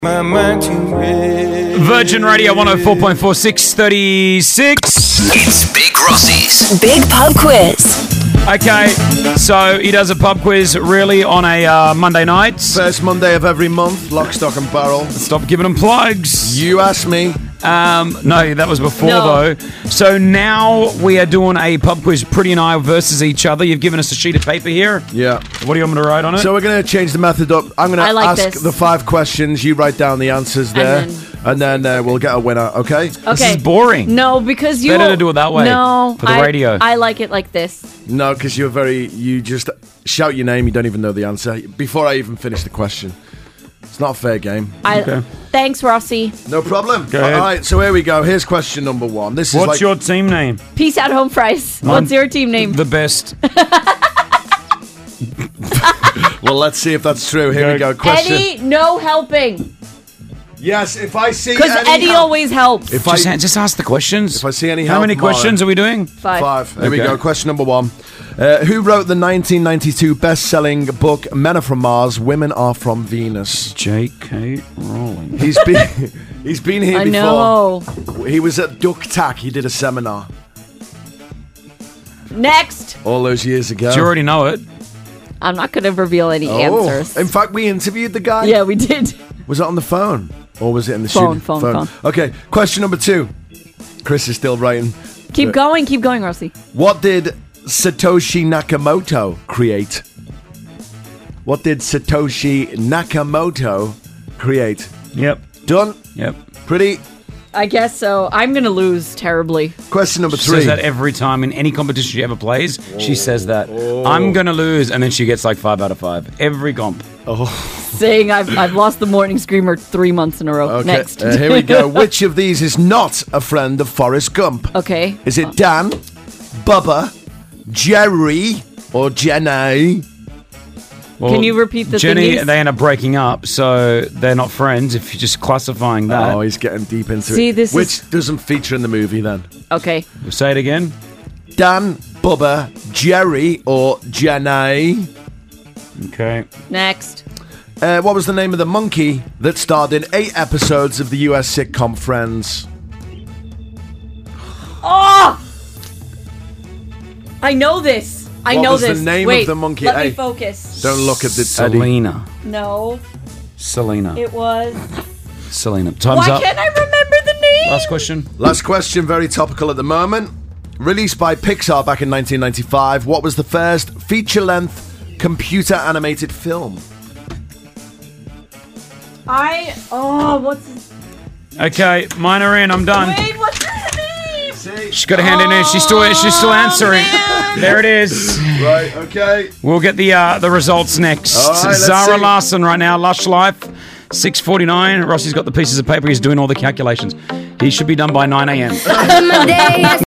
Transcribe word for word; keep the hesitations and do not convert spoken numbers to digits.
Virgin Radio one oh four point four, six thirty-six. It's Big Rossi's Big Pub Quiz. Okay, so he does a pub quiz really on a uh, Monday night. First Monday of every month, lock, stock and barrel. Stop giving them plugs. You asked me. Um, no, that was before No. though. So now we are doing a pub quiz, Pretty and I versus each other. You've given us a sheet of paper here. Yeah. What do you want me to write on it? So we're going to change the method up. I'm going I to like ask this. the five questions. You write down the answers there. And And then, uh, we'll get a winner, okay? This Okay. is boring. No, because you Better to do it that way, No, for the I, radio. I like it like this. No, because you're very... You just shout your name. You don't even know the answer. Before I even finish the question. It's not a fair game. I Okay. Thanks, Rossi. No problem. Go ahead. All right, so here we go. Here's question number one. This is What's like... your team name? Peace out, home fries. Mine- What's your team name? The best. Well, let's see if that's true. Here Go. we go. Question... Eddie, no helping. Yes, if I see Because any Eddie help- always helps. If Just, I... just ask the questions. If I see any How help, many Mara. questions are we doing? Five. Five. Here we Okay. go. Question number one. Uh, who wrote the nineteen ninety-two best-selling book Men Are From Mars, Women Are From Venus? J K. Rowling. He's been he's been here I before. know. He was at Duck Tac. He did a seminar Next. all those years ago. Do you already know it? I'm not going to reveal any Oh. answers. In fact, we interviewed the guy. Yeah, we did. Was it on the phone or was it in the Phone, studio? phone, phone. Okay. Question number two. Chris is still writing. Keep Uh, going, keep going, Rossi. What did Satoshi Nakamoto create? What did Satoshi Nakamoto create? Yep. Done. Yep. Pretty. I guess so. I'm going to lose terribly. Question number She three. says that every time in any competition she ever plays. She says that. I'm going to lose, and then she gets like five out of five. Every comp. Saying I've, I've lost the Morning Screamer three months in a row. Okay, Next. uh, here we go. Which of these is not a friend of Forrest Gump? Okay. Is it Dan, Bubba, Jerry, or Jenny? Well, Can you repeat the Jenny, thingies? they end up breaking up, so they're not friends if you're just classifying that. Oh, he's getting deep into See, it. this Which is- doesn't feature in the movie then. Okay. Say it again. Dan, Bubba, Jerry, or Jenny? Okay. Next. Uh, what was the name of the monkey that starred in eight episodes of the U S sitcom Friends? Oh! I know this. I What know was the this. name of Wait, the monkey? Let Hey. me focus. Don't look at the Eddie. Selena. No, Selena. it was. Selena. Time's Why up. can't I remember the name? Last question. Last question, very topical at the moment. Released by Pixar back in nineteen ninety-five, what was the first feature-length computer animated film? I. Oh, what's. His, Okay, mine are in. I'm done. wait, what's his name? She's got a hand in there. She's still, she's still answering. man. There it is. Right, okay. We'll get the uh, the results next. All right, let's Zara see. Larson right now, Lush Life, six forty-nine. Rossi's got the pieces of paper. He's doing all the calculations. He should be done by nine a.m.